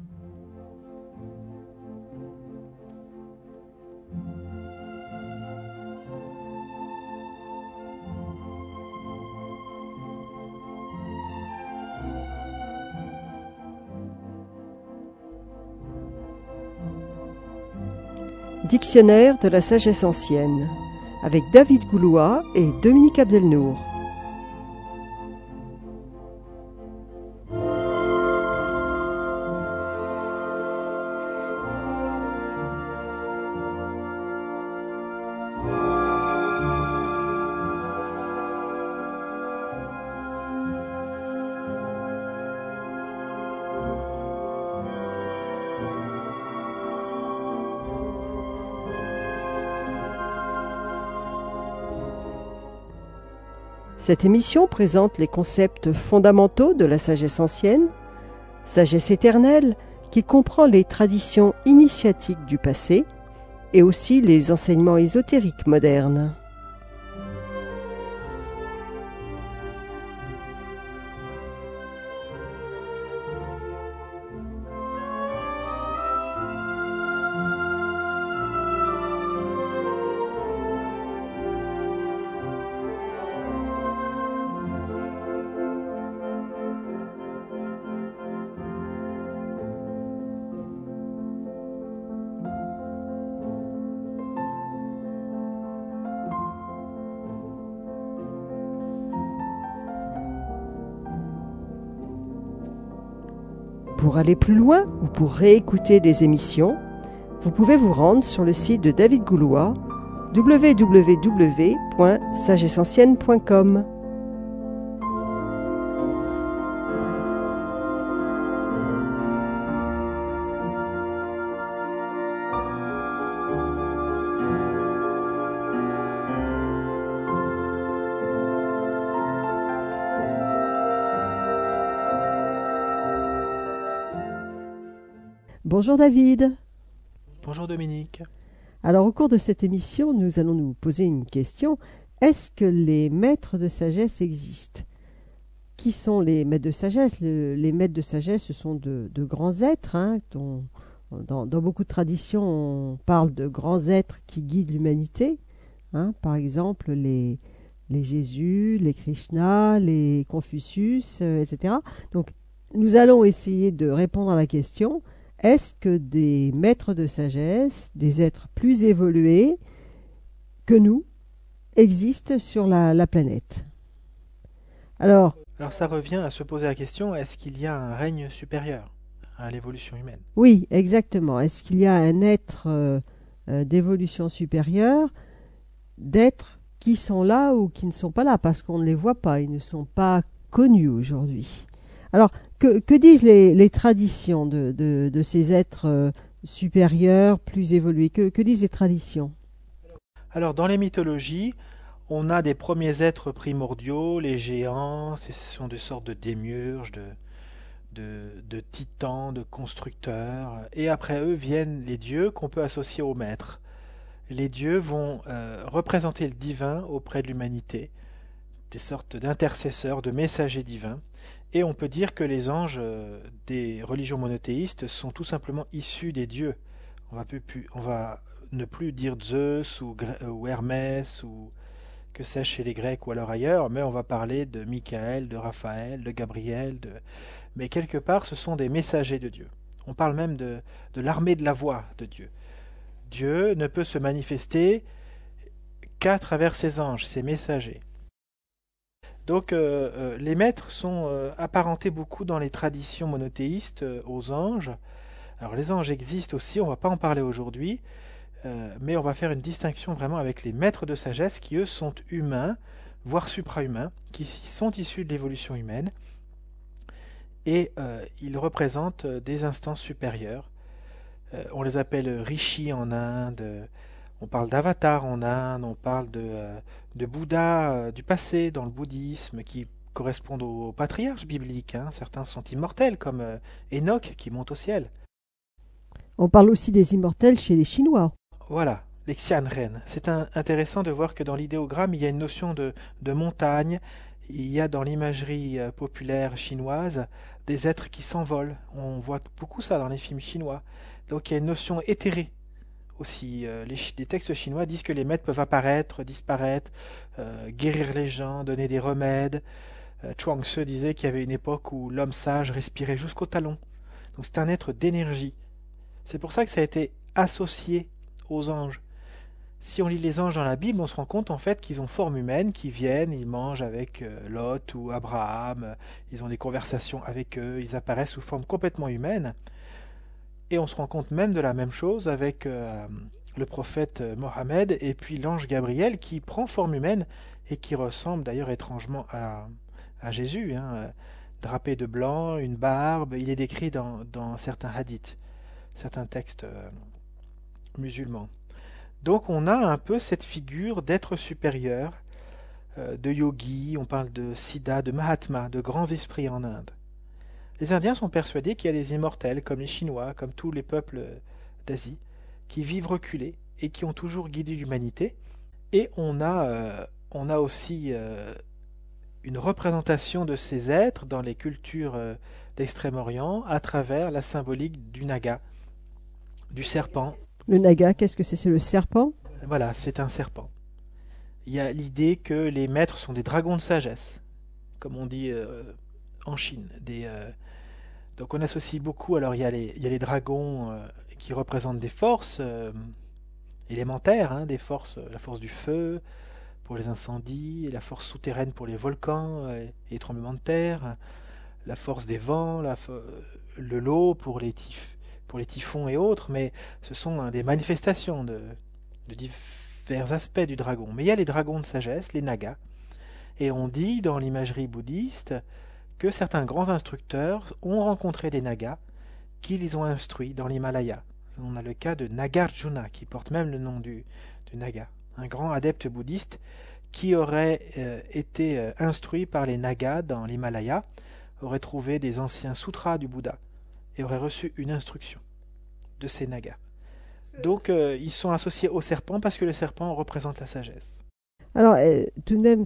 Dictionnaire de la sagesse ancienne, avec David Goulois et Dominique Abdelnour. Cette émission présente les concepts fondamentaux de la sagesse ancienne, sagesse éternelle qui comprend les traditions initiatiques du passé et aussi les enseignements ésotériques modernes. Pour aller plus loin ou pour réécouter des émissions, vous pouvez vous rendre sur le site de David Goulois, www.sagesseancienne.com. Bonjour David. Bonjour Dominique. Alors au cours de cette émission, nous allons nous poser une question. Est-ce que les maîtres de sagesse existent ? Qui sont les maîtres de sagesse ? Les maîtres de sagesse, ce sont de grands êtres. Dans beaucoup de traditions, on parle de grands êtres qui guident l'humanité. Par exemple, les Jésus, les Krishna, les Confucius, etc. Donc nous allons essayer de répondre à la question. Est-ce que des maîtres de sagesse, des êtres plus évolués que nous, existent sur la planète ? Alors ça revient à se poser la question, est-ce qu'il y a un règne supérieur à l'évolution humaine ? Oui, exactement. Est-ce qu'il y a un être d'évolution supérieure, d'êtres qui sont là ou qui ne sont pas là, parce qu'on ne les voit pas, ils ne sont pas connus aujourd'hui. Alors, que disent les traditions de ces êtres supérieurs, plus évolués ? Que disent les traditions ? Alors, dans les mythologies, on a des premiers êtres primordiaux, les géants, ce sont des sortes de démiurges, de titans, de constructeurs. Et après eux viennent les dieux qu'on peut associer aux maîtres. Les dieux vont représenter le divin auprès de l'humanité, des sortes d'intercesseurs, de messagers divins. Et on peut dire que les anges des religions monothéistes sont tout simplement issus des dieux. On va ne plus dire Zeus ou Hermès ou que sais-je chez les Grecs ou alors ailleurs, mais on va parler de Michael, de Raphaël, de Gabriel. Mais quelque part, ce sont des messagers de Dieu. On parle même de l'armée de la voix de Dieu. Dieu ne peut se manifester qu'à travers ses anges, ses messagers. Donc les maîtres sont apparentés beaucoup dans les traditions monothéistes aux anges. Alors les anges existent aussi, on ne va pas en parler aujourd'hui, mais on va faire une distinction vraiment avec les maîtres de sagesse qui eux sont humains, voire supra-humains, qui sont issus de l'évolution humaine et ils représentent des instances supérieures. On les appelle rishis en Inde. On parle d'avatar en Inde, on parle de Bouddha du passé dans le bouddhisme qui correspondent aux patriarches bibliques. Certains sont immortels comme Enoch qui monte au ciel. On parle aussi des immortels chez les Chinois. Voilà, les Xianren. C'est intéressant de voir que dans l'idéogramme, il y a une notion de montagne Il y a dans l'imagerie populaire chinoise des êtres qui s'envolent. On voit beaucoup ça dans les films chinois. Donc il y a une notion éthérée aussi. Les textes chinois disent que les maîtres peuvent apparaître, disparaître, guérir les gens, donner des remèdes. Chuang Tzu disait qu'il y avait une époque où l'homme sage respirait jusqu'au talon. Donc c'est un être d'énergie. C'est pour ça que ça a été associé aux anges. Si on lit les anges dans la Bible, on se rend compte en fait qu'ils ont forme humaine, qu'ils viennent, ils mangent avec Lot ou Abraham, ils ont des conversations avec eux, ils apparaissent sous forme complètement humaine. Et on se rend compte même de la même chose avec le prophète Mohammed et puis l'ange Gabriel qui prend forme humaine et qui ressemble d'ailleurs étrangement à Jésus, hein, drapé de blanc, une barbe. Il est décrit dans certains hadiths, certains textes musulmans. Donc on a un peu cette figure d'être supérieur, de yogi, on parle de Siddha, de Mahatma, de grands esprits en Inde. Les Indiens sont persuadés qu'il y a des immortels, comme les Chinois, comme tous les peuples d'Asie, qui vivent reculés et qui ont toujours guidé l'humanité. Et on a aussi une représentation de ces êtres dans les cultures d'Extrême-Orient à travers la symbolique du naga, du serpent. Le naga, qu'est-ce que c'est? C'est le serpent? Voilà, c'est un serpent. Il y a l'idée que les maîtres sont des dragons de sagesse, comme on dit en Chine. Donc on associe beaucoup, alors il y a les dragons qui représentent des forces élémentaires, hein, des forces, la force du feu pour les incendies, la force souterraine pour les volcans et les tremblements de terre, la force des vents, l'eau pour les typhons et autres, mais ce sont des manifestations de divers aspects du dragon. Mais il y a les dragons de sagesse, les nagas, et on dit dans l'imagerie bouddhiste que certains grands instructeurs ont rencontré des nagas qui les ont instruits dans l'Himalaya. On a le cas de Nagarjuna, qui porte même le nom du naga, un grand adepte bouddhiste qui aurait été instruit par les nagas dans l'Himalaya, aurait trouvé des anciens sutras du Bouddha et aurait reçu une instruction de ces nagas. Donc ils sont associés au serpent parce que le serpent représente la sagesse. Alors, tout de même,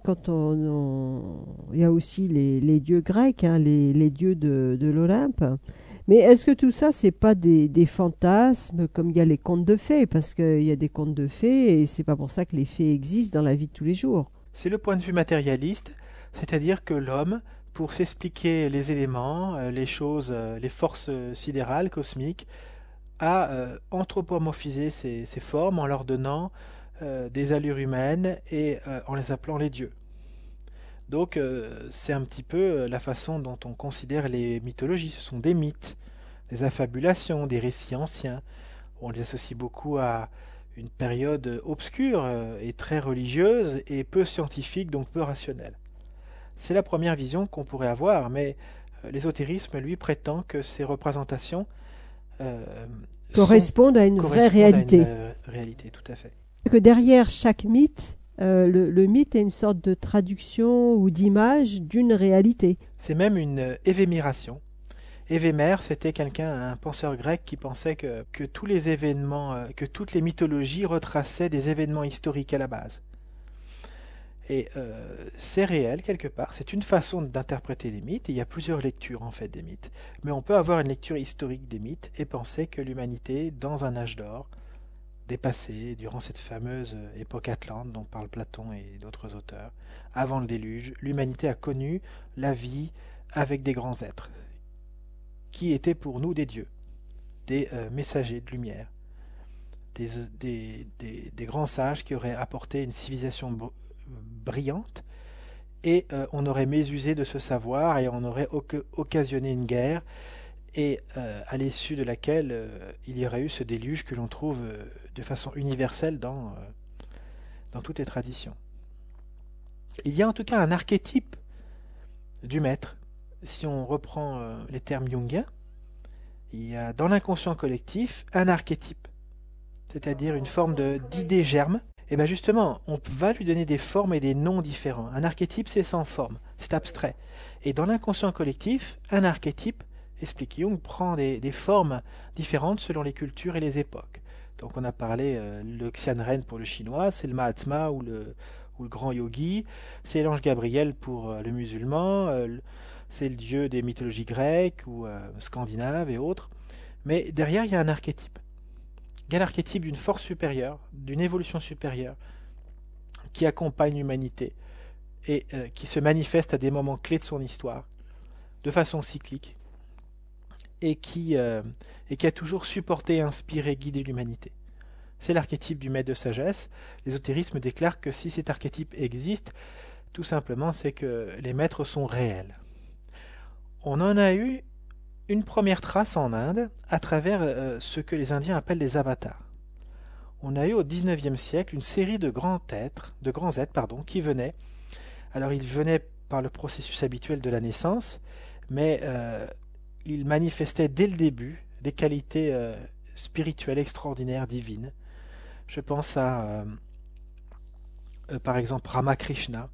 il y a aussi les dieux grecs, hein, les dieux de l'Olympe. Mais est-ce que tout ça, c'est pas des fantasmes comme il y a les contes de fées? Parce qu'il y a des contes de fées et c'est pas pour ça que les fées existent dans la vie de tous les jours. C'est le point de vue matérialiste, c'est-à-dire que l'homme, pour s'expliquer les éléments, les choses, les forces sidérales, cosmiques, a anthropomorphisé ces formes en leur donnant des allures humaines et en les appelant les dieux. Donc c'est un petit peu la façon dont on considère les mythologies. Ce sont des mythes, des affabulations, des récits anciens. On les associe beaucoup à une période obscure et très religieuse et peu scientifique, donc peu rationnelle. C'est la première vision qu'on pourrait avoir, mais l'ésotérisme, lui, prétend que ces représentations correspondent à une vraie réalité. Réalité, tout à fait. Que derrière chaque mythe, le mythe est une sorte de traduction ou d'image d'une réalité. C'est même une évémération. Évémère, c'était un penseur grec qui pensait que tous les événements, que toutes les mythologies retraçaient des événements historiques à la base. Et c'est réel quelque part, c'est une façon d'interpréter les mythes, et il y a plusieurs lectures en fait des mythes. Mais on peut avoir une lecture historique des mythes et penser que l'humanité, dans un âge d'or, dépassé durant cette fameuse époque atlante dont parle Platon et d'autres auteurs, avant le déluge, l'humanité a connu la vie avec des grands êtres, qui étaient pour nous des dieux, des messagers de lumière, des grands sages qui auraient apporté une civilisation brillante, et on aurait mésusé de ce savoir et on aurait occasionné une guerre, et à l'issue de laquelle il y aurait eu ce déluge que l'on trouve de façon universelle dans toutes les traditions. Il y a en tout cas un archétype du maître. Si on reprend les termes jungiens, il y a dans l'inconscient collectif un archétype, c'est-à-dire une forme d'idée germe. Et bien justement, on va lui donner des formes et des noms différents. Un archétype, c'est sans forme, c'est abstrait. Et dans l'inconscient collectif, un archétype, explique Jung, prend des formes différentes selon les cultures et les époques. Donc on a parlé, le Xianren pour le chinois, c'est le Mahatma ou ou le grand yogi, c'est l'ange Gabriel pour le musulman, c'est le dieu des mythologies grecques ou scandinaves et autres. Mais derrière, il y a un archétype. Il y a l'archétype d'une force supérieure, d'une évolution supérieure, qui accompagne l'humanité et qui se manifeste à des moments clés de son histoire, de façon cyclique, et qui a toujours supporté, inspiré, guidé l'humanité. C'est l'archétype du maître de sagesse. L'ésotérisme déclare que si cet archétype existe, tout simplement, c'est que les maîtres sont réels. On en a eu une première trace en Inde à travers ce que les Indiens appellent les avatars. On a eu au XIXe siècle une série de grands êtres, qui venaient. Alors ils venaient par le processus habituel de la naissance, mais ils manifestaient dès le début des qualités spirituelles extraordinaires, divines. Je pense à, par exemple, Ramakrishna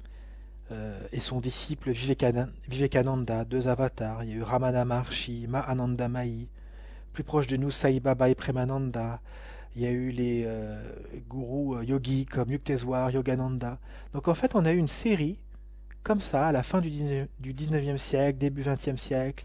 et son disciple Vivekananda, deux avatars. Il y a eu Ramana Maharshi, Mahananda Mahi, plus proche de nous, Sai Baba et Premananda. Il y a eu les gourous yogis comme Yukteswar, Yogananda. Donc en fait, on a eu une série comme ça, à la fin du 19e siècle, début 20e siècle,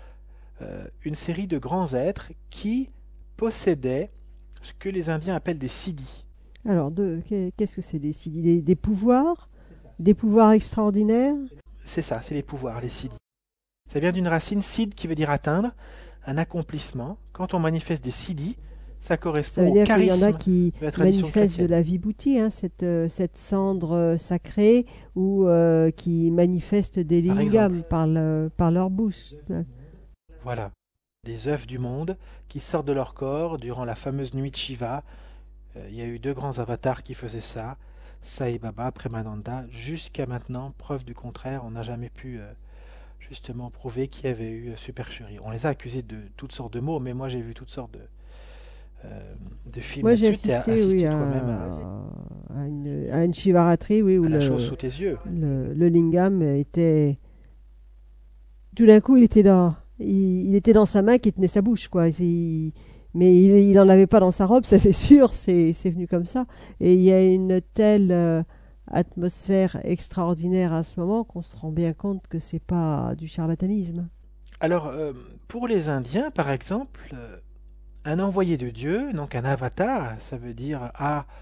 une série de grands êtres qui possédaient ce que les Indiens appellent des siddhis. Alors, qu'est-ce que c'est des siddhis? Des pouvoirs? Des pouvoirs extraordinaires? C'est ça, c'est les pouvoirs, les siddhis. Ça vient d'une racine siddh qui veut dire atteindre, un accomplissement. Quand on manifeste des siddhis, ça correspond au charisme. Il y en a qui manifestent de la vibhuti, cette cendre sacrée, ou qui manifestent des lingams par leur bouche. Voilà, des œufs du monde qui sortent de leur corps durant la fameuse nuit de Shiva. Il y a eu deux grands avatars qui faisaient ça, Sai Baba, Premananda. Jusqu'à maintenant, preuve du contraire, on n'a jamais pu justement prouver qu'il y avait eu supercherie. On les a accusés de toutes sortes de mots, mais moi j'ai vu toutes sortes de films. Moi j'ai assisté à une Shivaratri, où la chose sous tes yeux. Le lingam était... Tout d'un coup, il était dans sa main qui tenait sa bouche, quoi. Mais il n'en avait pas dans sa robe, ça c'est sûr, c'est venu comme ça. Et il y a une telle atmosphère extraordinaire à ce moment qu'on se rend bien compte que c'est pas du charlatanisme. Alors, pour les Indiens, par exemple, un envoyé de Dieu, donc un avatar, ça veut dire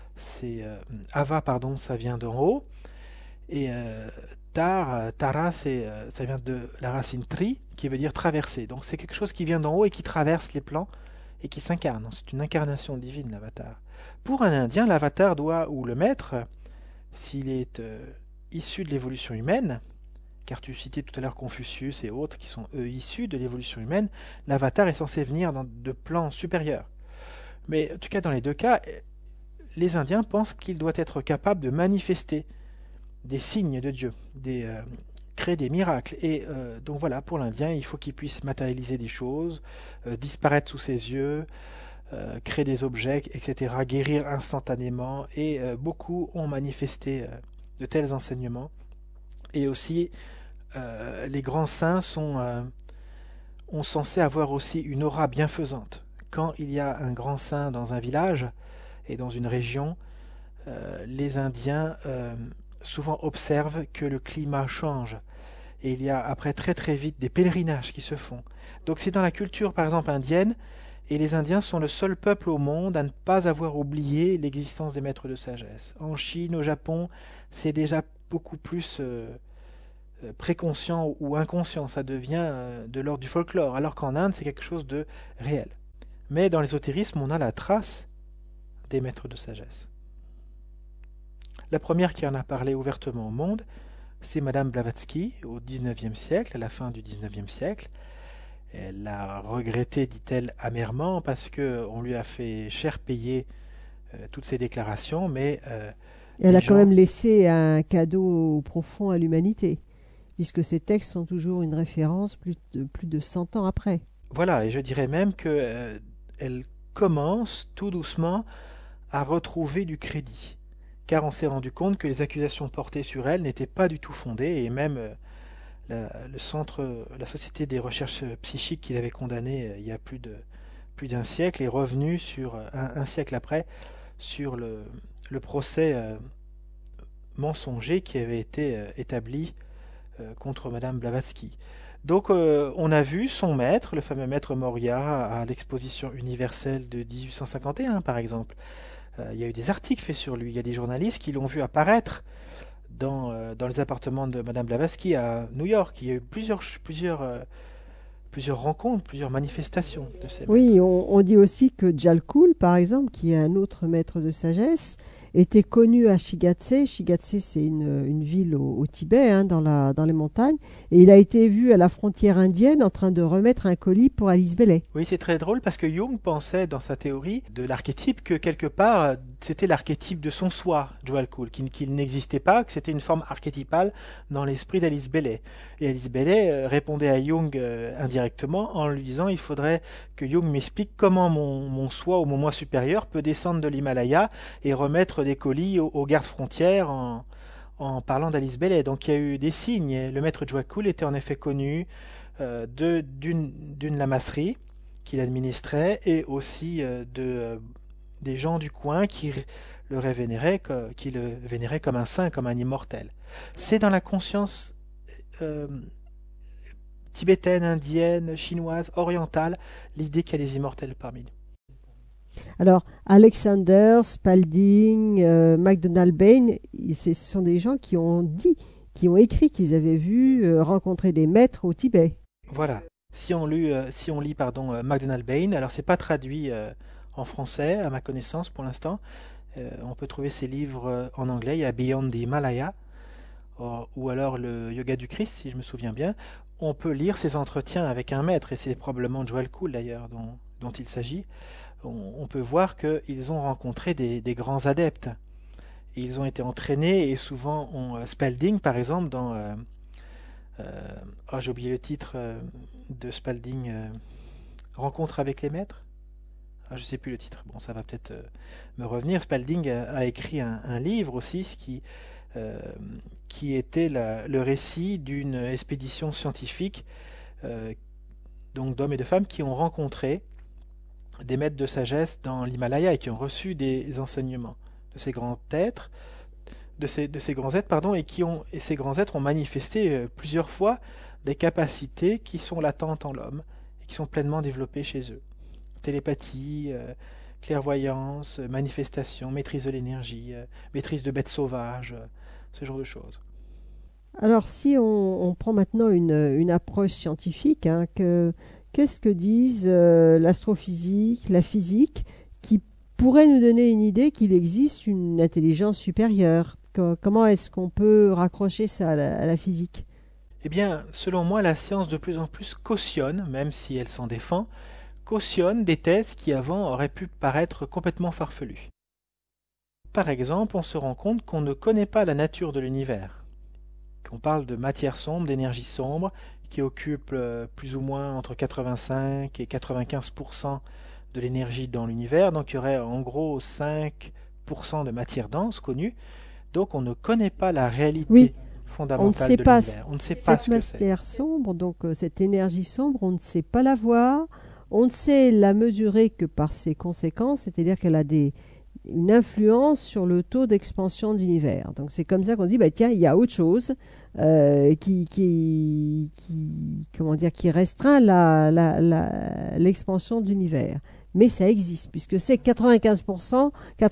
Ava, pardon, ça vient d'en haut, et Tara, ça vient de la racine Tri, qui veut dire traverser. Donc c'est quelque chose qui vient d'en haut et qui traverse les plans et qui s'incarne. C'est une incarnation divine, l'avatar. Pour un Indien, l'avatar ou le maître, s'il est issu de l'évolution humaine, car tu citais tout à l'heure Confucius et autres qui sont eux issus de l'évolution humaine, l'avatar est censé venir de plans supérieurs. Mais en tout cas, dans les deux cas, les Indiens pensent qu'il doit être capable de manifester des signes de Dieu, créer des miracles. Et donc voilà, pour l'Indien, il faut qu'il puisse matérialiser des choses, disparaître sous ses yeux, créer des objets, etc., guérir instantanément. Et beaucoup ont manifesté de tels enseignements. Et aussi, les grands saints sont censés avoir aussi une aura bienfaisante. Quand il y a un grand saint dans un village et dans une région, les Indiens souvent observent que le climat change. Et il y a après très très vite des pèlerinages qui se font. Donc c'est dans la culture par exemple indienne, et les Indiens sont le seul peuple au monde à ne pas avoir oublié l'existence des maîtres de sagesse. En Chine, au Japon, c'est déjà beaucoup plus préconscient ou inconscient, ça devient de l'ordre du folklore, alors qu'en Inde c'est quelque chose de réel. Mais dans l'ésotérisme, on a la trace des maîtres de sagesse. La première qui en a parlé ouvertement au monde, c'est Madame Blavatsky, au XIXe siècle, à la fin du XIXe siècle. Elle l'a regretté, dit-elle, amèrement, parce qu'on lui a fait cher payer toutes ses déclarations, mais... elle a quand même laissé un cadeau profond à l'humanité, puisque ces textes sont toujours une référence plus de 100 ans après. Voilà, et je dirais même qu'elle commence tout doucement à retrouver du crédit. Car on s'est rendu compte que les accusations portées sur elle n'étaient pas du tout fondées, et même la Société des recherches psychiques qui l'avait condamnée il y a plus d'un siècle est revenue un siècle après sur le procès mensonger qui avait été établi contre Madame Blavatsky. Donc on a vu son maître, le fameux maître Moria, à l'exposition universelle de 1851 par exemple. Il y a eu des articles faits sur lui, il y a des journalistes qui l'ont vu apparaître dans les appartements de Madame Blavatsky à New York. Il y a eu plusieurs rencontres, plusieurs manifestations de ces maîtres. Oui, on dit aussi que Jalkul, par exemple, qui est un autre maître de sagesse, était connu à Shigatse. Shigatse, c'est une ville au Tibet, hein, dans les montagnes. Et il a été vu à la frontière indienne en train de remettre un colis pour Alice Bailey. Oui, c'est très drôle parce que Jung pensait dans sa théorie de l'archétype que quelque part c'était l'archétype de son soi, Joalcool, qu'il n'existait pas, que c'était une forme archétypale dans l'esprit d'Alice Bailey. Et Alice Bailey répondait à Jung indirectement en lui disant il faudrait que Jung m'explique comment mon soi ou mon moi supérieur peut descendre de l'Himalaya et remettre des colis aux gardes frontières en parlant d'Alice Bailey. Donc il y a eu des signes. Le maître Joalcool était en effet connu d'une lamasserie qu'il administrait et aussi des gens du coin qui le vénéraient comme un saint, comme un immortel. C'est dans la conscience tibétaine, indienne, chinoise, orientale, l'idée qu'il y a des immortels parmi nous. Alors, Alexander, Spalding, MacDonald Bain, ce sont des gens qui ont écrit qu'ils avaient vu rencontrer des maîtres au Tibet. Voilà. Si on lit MacDonald Bain, alors c'est pas traduit en français à ma connaissance pour l'instant. On peut trouver ses livres en anglais. Il y a Beyond the Himalaya ou alors le Yoga du Christ, si je me souviens bien. On peut lire ses entretiens avec un maître, et c'est probablement Joalcool d'ailleurs dont il s'agit. On peut voir qu'ils ont rencontré des grands adeptes. Et ils ont été entraînés, et souvent Spalding, par exemple, j'ai oublié le titre de Spalding, Rencontre avec les maîtres. Je ne sais plus le titre. Bon, ça va peut-être me revenir. Spalding a écrit un livre aussi qui était le récit d'une expédition scientifique, donc d'hommes et de femmes qui ont rencontré des maîtres de sagesse dans l'Himalaya et qui ont reçu des enseignements de ces grands êtres, et ces grands êtres ont manifesté plusieurs fois des capacités qui sont latentes en l'homme et qui sont pleinement développées chez eux. Télépathie, clairvoyance, manifestation, maîtrise de l'énergie, maîtrise de bêtes sauvages, ce genre de choses. Alors, si on prend maintenant une approche scientifique, hein, qu'est-ce que disent l'astrophysique, la physique, qui pourrait nous donner une idée qu'il existe une intelligence supérieure? Comment est-ce qu'on peut raccrocher ça à la physique? Eh bien, selon moi, la science de plus en plus cautionne, même si elle s'en défend, cautionne des thèses qui avant auraient pu paraître complètement farfelues. Par exemple, on se rend compte qu'on ne connaît pas la nature de l'univers, qu'on parle de matière sombre, d'énergie sombre, qui occupe plus ou moins entre 85 et 95% de l'énergie dans l'univers, donc il y aurait en gros 5% de matière dense connue, donc on ne connaît pas la réalité fondamentale de l'univers. On ne sait pas ce que c'est. Cette matière sombre, donc cette énergie sombre, on ne sait pas la voir, on ne sait la mesurer que par ses conséquences, c'est-à-dire qu'elle a une influence sur le taux d'expansion de l'univers. Donc c'est comme ça qu'on dit, tiens, il y a autre chose qui restreint l'expansion de l'univers. Mais ça existe, puisque c'est 80-95%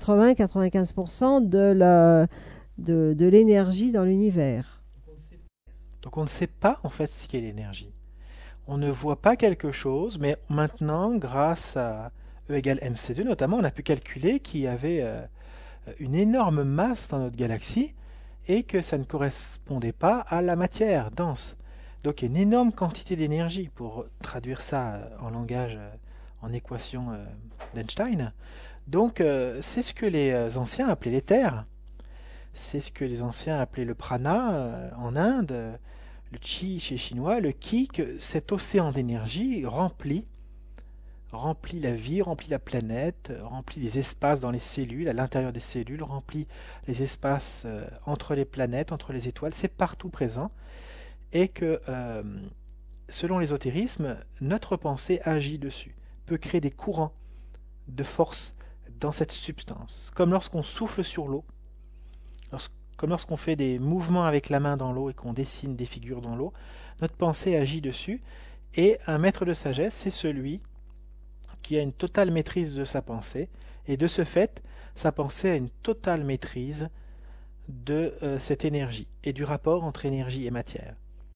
de l'énergie dans l'univers. Donc on ne sait pas en fait ce qu'est l'énergie. On ne voit pas quelque chose, mais maintenant, grâce à E égale mc2 notamment, on a pu calculer qu'il y avait une énorme masse dans notre galaxie et que ça ne correspondait pas à la matière dense. Donc il y a une énorme quantité d'énergie, pour traduire ça en langage, en équation d'Einstein. Donc c'est ce que les anciens appelaient l'éther. C'est ce que les anciens appelaient le prana en Inde, le chi chez les Chinois, le ki, que cet océan d'énergie remplit la vie, remplit la planète, remplit les espaces dans les cellules, à l'intérieur des cellules, remplit les espaces entre les planètes, entre les étoiles, c'est partout présent, et que, selon l'ésotérisme, notre pensée agit dessus, peut créer des courants de force dans cette substance, comme lorsqu'on souffle sur l'eau. comme lorsqu'on fait des mouvements avec la main dans l'eau et qu'on dessine des figures dans l'eau, notre pensée agit dessus. Et un maître de sagesse, c'est celui qui a une totale maîtrise de sa pensée, et de ce fait, sa pensée a une totale maîtrise de cette énergie et du rapport entre énergie et matière.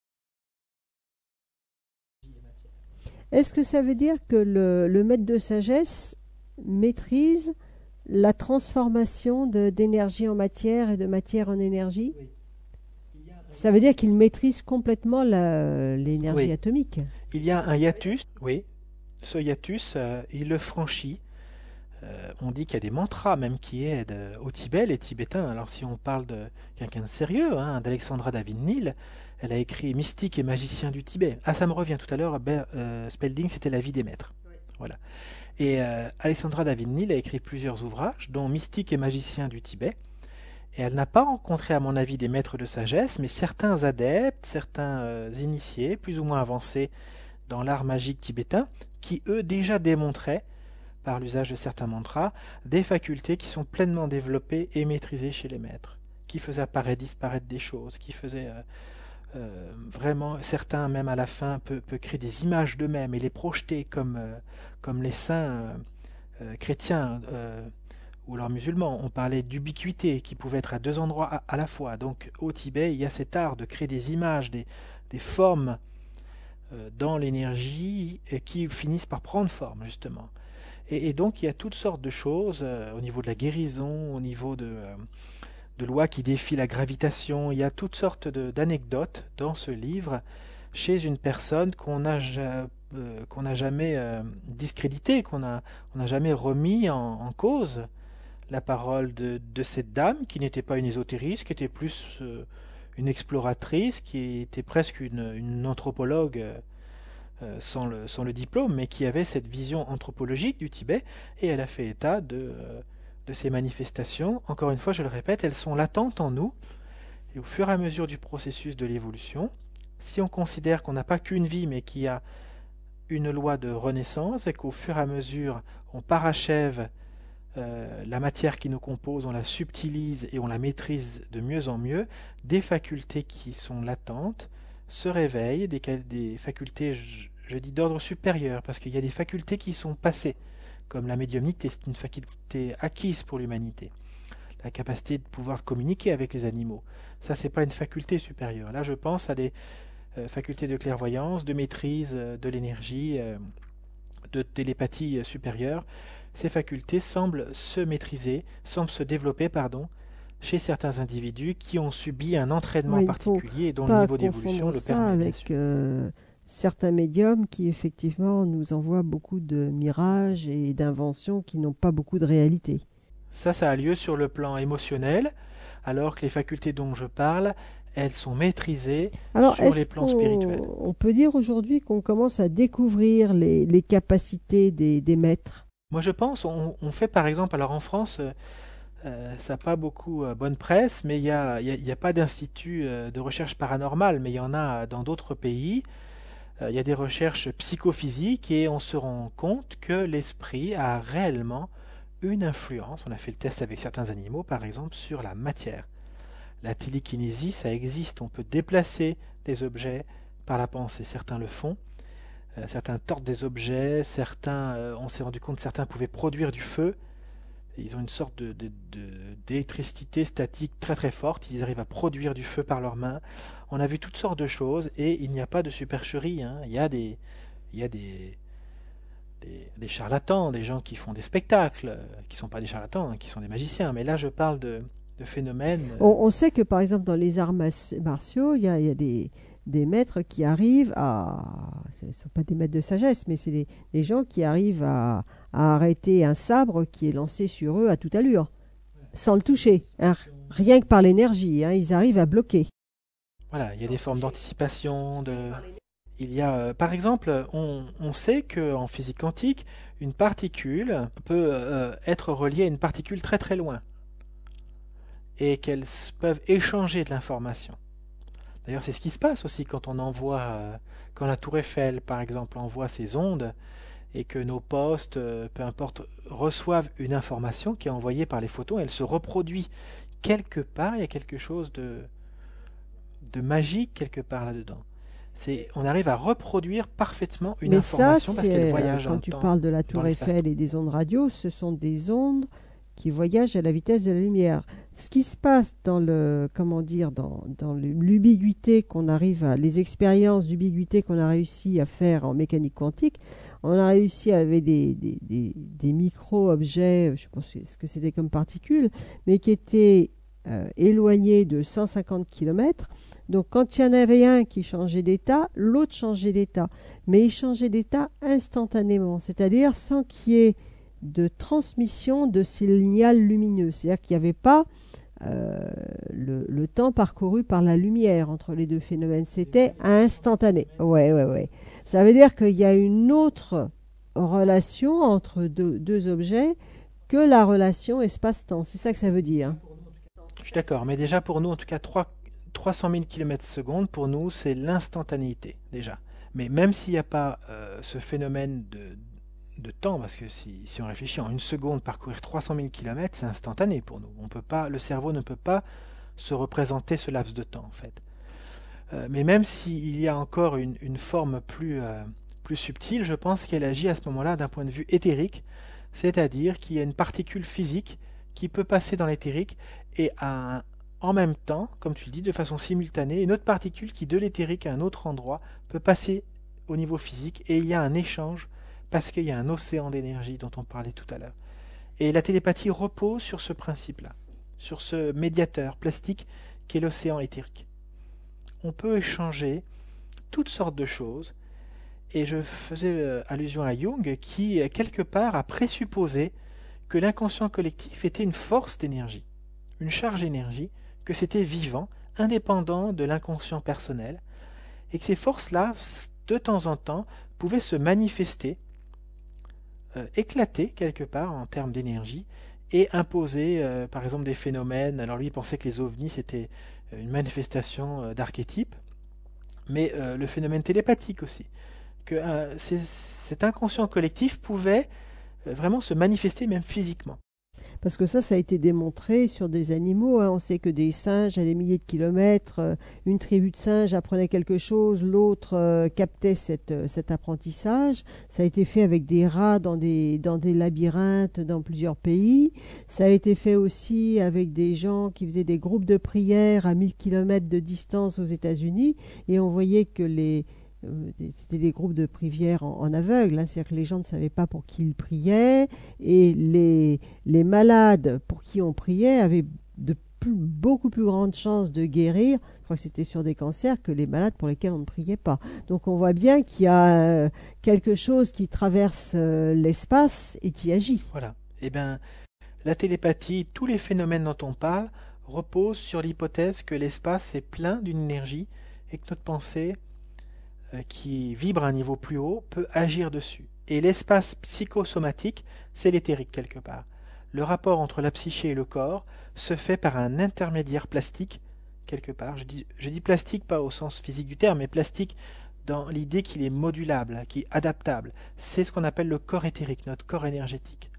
Est-ce que ça veut dire que le maître de sagesse maîtrise la transformation d'énergie en matière et de matière en énergie? Oui. Ça veut dire qu'il maîtrise complètement l'énergie Oui. atomique. Il y a un hiatus, oui. Ce hiatus, il le franchit. On dit qu'il y a des mantras même qui aident au Tibet, les Tibétains. Alors si on parle de quelqu'un de sérieux, hein, d'Alexandra David-Néel, elle a écrit Mystique et magicien du Tibet. Ah, ça me revient tout à l'heure, Spelding, c'était La vie des maîtres. Oui. Voilà. Et Alexandra David-Néel a écrit plusieurs ouvrages, dont Mystique et magicien du Tibet. Et elle n'a pas rencontré, à mon avis, des maîtres de sagesse, mais certains adeptes, certains initiés, plus ou moins avancés dans l'art magique tibétain, qui eux déjà démontraient, par l'usage de certains mantras, des facultés qui sont pleinement développées et maîtrisées chez les maîtres, qui faisaient apparaître, disparaître des choses, qui faisaient vraiment, certains même à la fin peuvent créer des images d'eux-mêmes et les projeter comme les saints chrétiens ou alors musulmans. On parlait d'ubiquité qui pouvait être à deux endroits à la fois. Donc au Tibet, il y a cet art de créer des images, des formes dans l'énergie qui finissent par prendre forme justement. Et donc il y a toutes sortes de choses au niveau de la guérison, au niveau de lois qui défient la gravitation. Il y a toutes sortes d'anecdotes dans ce livre chez une personne qu'on n'a jamais discréditée, on n'a jamais remis en cause la parole de cette dame qui n'était pas une ésotériste, qui était plus une exploratrice, qui était presque une anthropologue sans le diplôme, mais qui avait cette vision anthropologique du Tibet, et elle a fait état de ces manifestations. Encore une fois, je le répète, elles sont latentes en nous, et au fur et à mesure du processus de l'évolution, si on considère qu'on n'a pas qu'une vie, mais qu'il y a une loi de renaissance, et qu'au fur et à mesure on parachève la matière qui nous compose, on la subtilise et on la maîtrise de mieux en mieux, des facultés qui sont latentes se réveillent, des facultés, je dis d'ordre supérieur, parce qu'il y a des facultés qui sont passées, comme la médiumnité, c'est une faculté acquise pour l'humanité. La capacité de pouvoir communiquer avec les animaux, ça c'est pas une faculté supérieure. Là je pense à des facultés de clairvoyance, de maîtrise de l'énergie, de télépathie supérieure. Ces facultés semblent se maîtriser, semblent se développer, chez certains individus qui ont subi un entraînement particulier et dont le niveau d'évolution le permet. Avec certains médiums qui effectivement nous envoient beaucoup de mirages et d'inventions qui n'ont pas beaucoup de réalité. Ça a lieu sur le plan émotionnel, alors que les facultés dont je parle, elles sont maîtrisées sur les plans spirituels. On peut dire aujourd'hui qu'on commence à découvrir les capacités des maîtres. Moi je pense, on fait par exemple, alors en France, ça n'a pas beaucoup bonne presse, mais il y a pas d'institut de recherche paranormale, mais il y en a dans d'autres pays. Il y a des recherches psychophysiques et on se rend compte que l'esprit a réellement une influence. On a fait le test avec certains animaux, par exemple, sur la matière. La télékinésie, ça existe. On peut déplacer des objets par la pensée. Certains le font. Certains tordent des objets. Certains, on s'est rendu compte que certains pouvaient produire du feu. Ils ont une sorte d'électricité statique très très forte. Ils arrivent à produire du feu par leurs mains. On a vu toutes sortes de choses et il n'y a pas de supercherie. Hein. Il y a des charlatans, des gens qui font des spectacles, qui ne sont pas des charlatans, hein, qui sont des magiciens. Mais là, je parle de phénomènes. On sait que par exemple dans les arts martiaux, il y a des maîtres qui arrivent ce ne sont pas des maîtres de sagesse, mais c'est des gens qui arrivent à arrêter un sabre qui est lancé sur eux à toute allure, sans le toucher. Hein. Rien que par l'énergie, hein, ils arrivent à bloquer. Voilà, il y a des formes d'anticipation. Il y a, par exemple, on sait qu'en physique quantique, une particule peut être reliée à une particule très très loin et qu'elles peuvent échanger de l'information. D'ailleurs, c'est ce qui se passe aussi quand on envoie, quand la Tour Eiffel, par exemple, envoie ses ondes et que nos postes, peu importe, reçoivent une information qui est envoyée par les photons, elle se reproduit quelque part, il y a quelque chose de magique quelque part là-dedans. On arrive à reproduire parfaitement une Mais ça, information parce qu'elle c'est voyage dans quand le tu temps, parles de la dans tour l'espace-temps. Eiffel et des ondes radio, ce sont des ondes qui voyagent à la vitesse de la lumière. Ce qui se passe dans le, comment dire, dans l'ubiquité qu'on arrive à, les expériences d'ubiquité qu'on a réussi à faire en mécanique quantique, on a réussi avec des micro-objets, je ne sais pas ce que c'était comme particules, mais qui étaient éloignés de 150 km. Donc quand il y en avait un qui changeait d'état, l'autre changeait d'état. Mais il changeait d'état instantanément, c'est-à-dire sans qu'il y ait de transmission de signal lumineux. C'est-à-dire qu'il n'y avait pas le temps parcouru par la lumière entre les deux phénomènes. C'était instantané. Ouais, ouais, ouais. Ça veut dire qu'il y a une autre relation entre deux objets que la relation espace-temps. C'est ça que ça veut dire. Je suis d'accord, mais déjà pour nous, en tout cas 300 000 km/s, pour nous, c'est l'instantanéité déjà. Mais même s'il n'y a pas ce phénomène de temps, parce que si on réfléchit, en une seconde, parcourir 300 000 km, c'est instantané pour nous. On peut pas, le cerveau ne peut pas se représenter ce laps de temps, en fait. Mais même s'il y a encore une forme plus subtile, je pense qu'elle agit à ce moment-là d'un point de vue éthérique, c'est-à-dire qu'il y a une particule physique qui peut passer dans l'éthérique et en même temps, comme tu le dis, de façon simultanée, une autre particule qui, de l'éthérique à un autre endroit, peut passer au niveau physique et il y a un échange parce qu'il y a un océan d'énergie dont on parlait tout à l'heure. Et la télépathie repose sur ce principe-là, sur ce médiateur plastique qui est l'océan éthérique. On peut échanger toutes sortes de choses, et je faisais allusion à Jung qui, quelque part, a présupposé que l'inconscient collectif était une force d'énergie, une charge d'énergie, que c'était vivant, indépendant de l'inconscient personnel, et que ces forces-là, de temps en temps, pouvaient se manifester, éclater quelque part en termes d'énergie, et imposer, par exemple, des phénomènes. Alors lui, il pensait que les ovnis, c'était une manifestation d'archétypes, mais le phénomène télépathique aussi, que cet inconscient collectif pouvait vraiment se manifester même physiquement. Parce que ça a été démontré sur des animaux. On sait que des singes à des milliers de kilomètres, une tribu de singes apprenait quelque chose, l'autre captait cet apprentissage. Ça a été fait avec des rats dans des labyrinthes dans plusieurs pays. Ça a été fait aussi avec des gens qui faisaient des groupes de prière à 1000 kilomètres de distance aux États-Unis. Et on voyait que c'était des groupes de prières en aveugle, hein, c'est-à-dire que les gens ne savaient pas pour qui ils priaient, et les malades pour qui on priait avaient beaucoup plus grandes chances de guérir, je crois que c'était sur des cancers, que les malades pour lesquels on ne priait pas. Donc on voit bien qu'il y a quelque chose qui traverse l'espace et qui agit. Voilà. Eh bien, la télépathie, tous les phénomènes dont on parle, reposent sur l'hypothèse que l'espace est plein d'une énergie et que notre pensée qui vibre à un niveau plus haut peut agir dessus. Et l'espace psychosomatique, c'est l'éthérique quelque part. Le rapport entre la psyché et le corps se fait par un intermédiaire plastique quelque part. Je dis plastique pas au sens physique du terme, mais plastique dans l'idée qu'il est modulable, qu'il est adaptable. C'est ce qu'on appelle le corps éthérique, notre corps énergétique.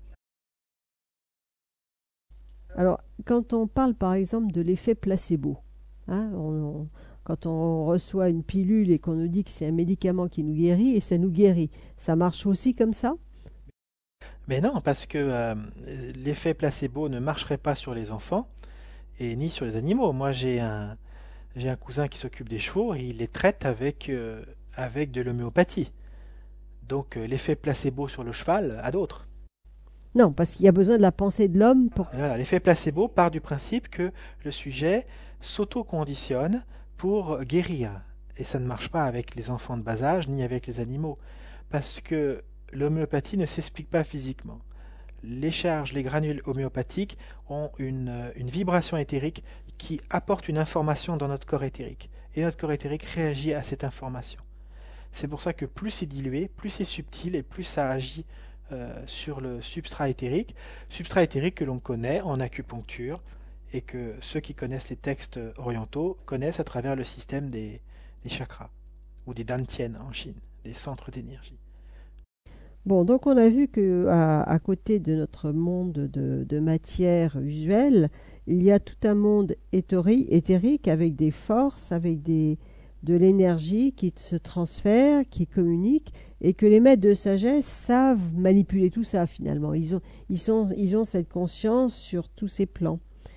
Alors, quand on parle par exemple de l'effet placebo, hein, quand on reçoit une pilule et qu'on nous dit que c'est un médicament qui nous guérit, et ça nous guérit, ça marche aussi comme ça? Mais non, parce que l'effet placebo ne marcherait pas sur les enfants et ni sur les animaux. Moi, j'ai un cousin qui s'occupe des chevaux et il les traite avec de l'homéopathie. Donc l'effet placebo sur le cheval a d'autres. Non, parce qu'il y a besoin de la pensée de l'homme pour... Voilà, l'effet placebo part du principe que le sujet s'auto-conditionne pour guérir. Et ça ne marche pas avec les enfants de bas âge ni avec les animaux. Parce que l'homéopathie ne s'explique pas physiquement. Les charges, les granules homéopathiques ont une vibration éthérique qui apporte une information dans notre corps éthérique. Et notre corps éthérique réagit à cette information. C'est pour ça que plus c'est dilué, plus c'est subtil et plus ça agit sur le substrat éthérique que l'on connaît en acupuncture et que ceux qui connaissent les textes orientaux connaissent à travers le système des chakras ou des dantian en Chine, des centres d'énergie. Bon, donc on a vu que à côté de notre monde de matière usuelle, il y a tout un monde éthérique avec des forces, de l'énergie qui se transfère, qui communique, et que les maîtres de sagesse savent manipuler tout ça finalement. Ils ont cette conscience sur tous ces plans.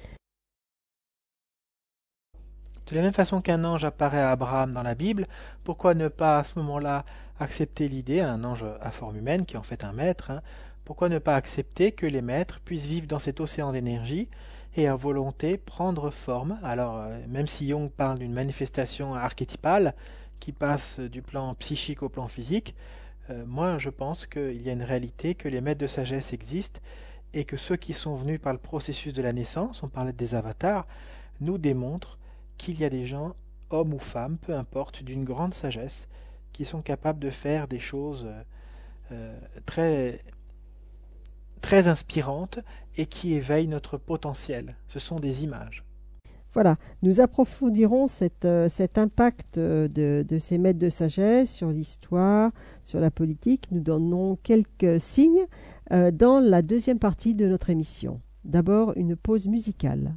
De la même façon qu'un ange apparaît à Abraham dans la Bible, pourquoi ne pas à ce moment-là accepter l'idée, un ange à forme humaine qui est en fait un maître, hein, pourquoi ne pas accepter que les maîtres puissent vivre dans cet océan d'énergie et à volonté prendre forme. Alors, même si Jung parle d'une manifestation archétypale qui passe du plan psychique au plan physique, moi je pense qu'il y a une réalité, que les maîtres de sagesse existent et que ceux qui sont venus par le processus de la naissance, on parlait des avatars, nous démontrent qu'il y a des gens, hommes ou femmes, peu importe, d'une grande sagesse, qui sont capables de faire des choses très, très inspirantes et qui éveillent notre potentiel. Ce sont des images. Voilà, nous approfondirons cet impact de ces maîtres de sagesse sur l'histoire, sur la politique. Nous donnons quelques signes dans la deuxième partie de notre émission. D'abord, une pause musicale.